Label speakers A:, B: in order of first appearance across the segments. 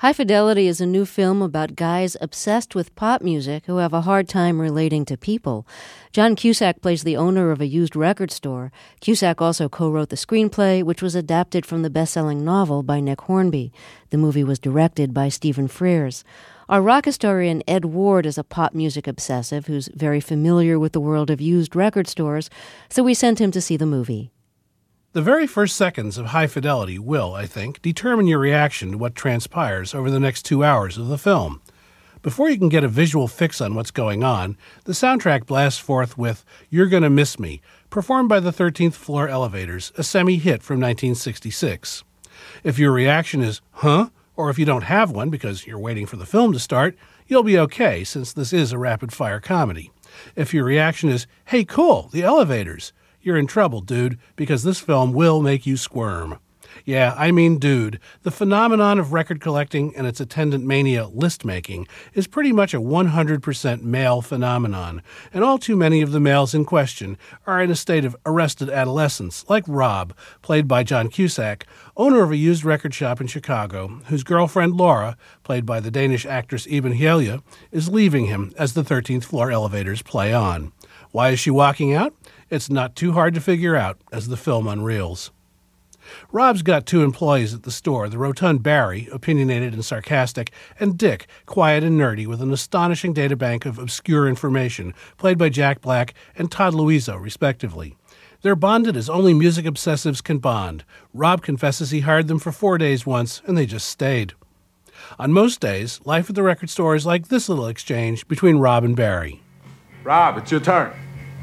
A: High Fidelity is a new film about guys obsessed with pop music who have a hard time relating to people. John Cusack plays the owner of a used record store. Cusack also co-wrote the screenplay, which was adapted from the best-selling novel by Nick Hornby. The movie was directed by Stephen Frears. Our rock historian Ed Ward is a pop music obsessive who's very familiar with the world of used record stores, so we sent him to see the movie.
B: The very first seconds of High Fidelity will, I think, determine your reaction to what transpires over the next 2 hours of the film. Before you can get a visual fix on what's going on, the soundtrack blasts forth with You're Gonna Miss Me, performed by the 13th Floor Elevators, a semi-hit from 1966. If your reaction is, huh? Or if you don't have one because you're waiting for the film to start, you'll be okay since this is a rapid-fire comedy. If your reaction is, hey, cool, the Elevators, you're in trouble, dude, because this film will make you squirm. Yeah, I mean, dude, the phenomenon of record collecting and its attendant mania list-making is pretty much a 100% male phenomenon, and all too many of the males in question are in a state of arrested adolescence, like Rob, played by John Cusack, owner of a used record shop in Chicago, whose girlfriend Laura, played by the Danish actress Iben Hjejle, is leaving him as the 13th Floor Elevators play on. Why is she walking out? It's not too hard to figure out as the film unreels. Rob's got two employees at the store, the rotund Barry, opinionated and sarcastic, and Dick, quiet and nerdy with an astonishing databank of obscure information, played by Jack Black and Todd Luizzo, respectively. They're bonded as only music obsessives can bond. Rob confesses he hired them for 4 days once, and they just stayed. On most days, life at the record store is like this little exchange between Rob and Barry.
C: Rob, it's your turn.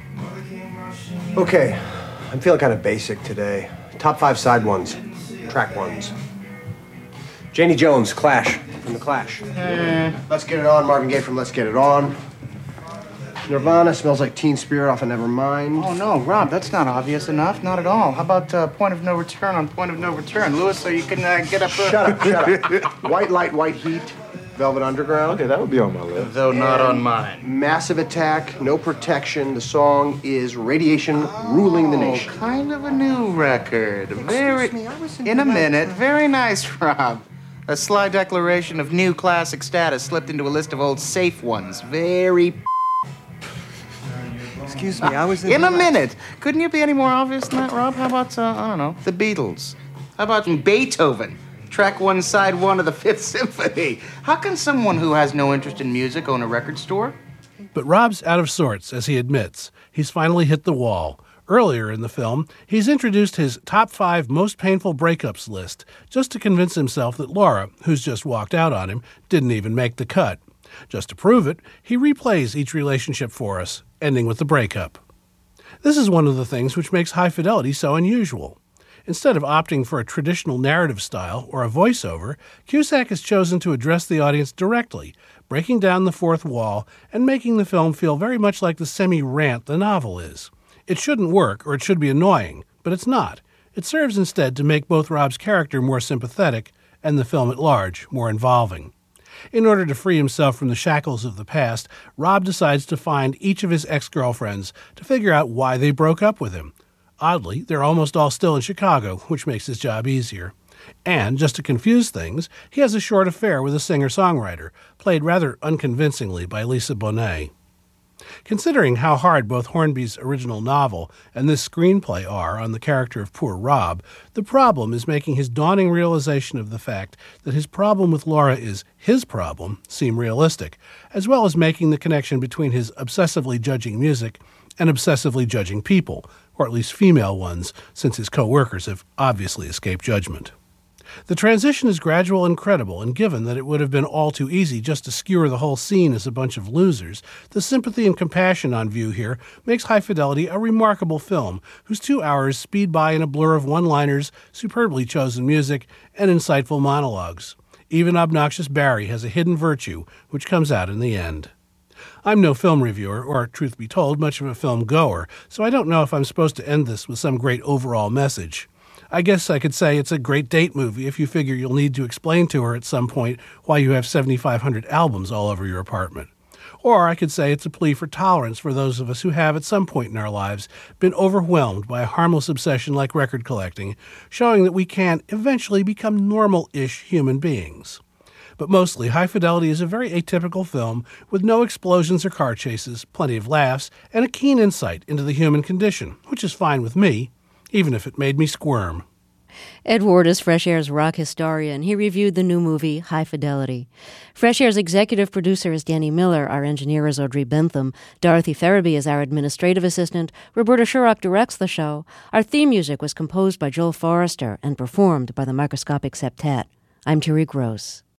D: Okay, I'm feeling kind of basic today. Top 5 side ones, track ones. Janie Jones, Clash, from The Clash. Let's Get It On, Marvin Gaye from Let's Get It On. Nirvana, Smells Like Teen Spirit off of Nevermind.
E: Oh, no, Rob, that's not obvious enough. Not at all. How about Point of No Return on Point of No Return? Louis, so you can get up...
D: Shut up. White Light, White Heat, Velvet Underground.
C: Okay, that would be on my list.
E: Though not on mine.
D: Massive Attack, No Protection. The song is Radiation Ruling the Nation.
E: Kind of a new record.
D: Excuse me, I was
E: in a minute. Very nice, Rob. A sly declaration of new classic status slipped into a list of old safe ones. Very...
D: Excuse me, I was
E: in a minute. Couldn't you be any more obvious than that, Rob? How about, I don't know, the Beatles? How about Beethoven? Track 1, side 1 of the Fifth Symphony. How can someone who has no interest in music own a record store?
B: But Rob's out of sorts, as he admits. He's finally hit the wall. Earlier in the film, he's introduced his top 5 most painful breakups list, just to convince himself that Laura, who's just walked out on him, didn't even make the cut. Just to prove it, he replays each relationship for us, ending with the breakup. This is one of the things which makes High Fidelity so unusual. Instead of opting for a traditional narrative style or a voiceover, Cusack has chosen to address the audience directly, breaking down the fourth wall and making the film feel very much like the semi-rant the novel is. It shouldn't work, or it should be annoying, but it's not. It serves instead to make both Rob's character more sympathetic and the film at large more involving. In order to free himself from the shackles of the past, Rob decides to find each of his ex-girlfriends to figure out why they broke up with him. Oddly, they're almost all still in Chicago, which makes his job easier. And, just to confuse things, he has a short affair with a singer-songwriter, played rather unconvincingly by Lisa Bonet. Considering how hard both Hornby's original novel and this screenplay are on the character of poor Rob, the problem is making his dawning realization of the fact that his problem with Laura is his problem seem realistic, as well as making the connection between his obsessively judging music and obsessively judging people, or at least female ones, since his co-workers have obviously escaped judgment. The transition is gradual and credible, and given that it would have been all too easy just to skewer the whole scene as a bunch of losers, the sympathy and compassion on view here makes High Fidelity a remarkable film, whose 2 hours speed by in a blur of one-liners, superbly chosen music, and insightful monologues. Even obnoxious Barry has a hidden virtue, which comes out in the end. I'm no film reviewer, or, truth be told, much of a film goer, so I don't know if I'm supposed to end this with some great overall message. I guess I could say it's a great date movie if you figure you'll need to explain to her at some point why you have 7,500 albums all over your apartment. Or I could say it's a plea for tolerance for those of us who have, at some point in our lives, been overwhelmed by a harmless obsession like record collecting, showing that we can eventually become normal-ish human beings. But mostly, High Fidelity is a very atypical film with no explosions or car chases, plenty of laughs, and a keen insight into the human condition, which is fine with me, even if it made me squirm.
A: Ed Ward is Fresh Air's rock historian. He reviewed the new movie, High Fidelity. Fresh Air's executive producer is Danny Miller. Our engineer is Audrey Bentham. Dorothy Ferraby is our administrative assistant. Roberta Shurrock directs the show. Our theme music was composed by Joel Forrester and performed by the Microscopic Septet. I'm Terry Gross.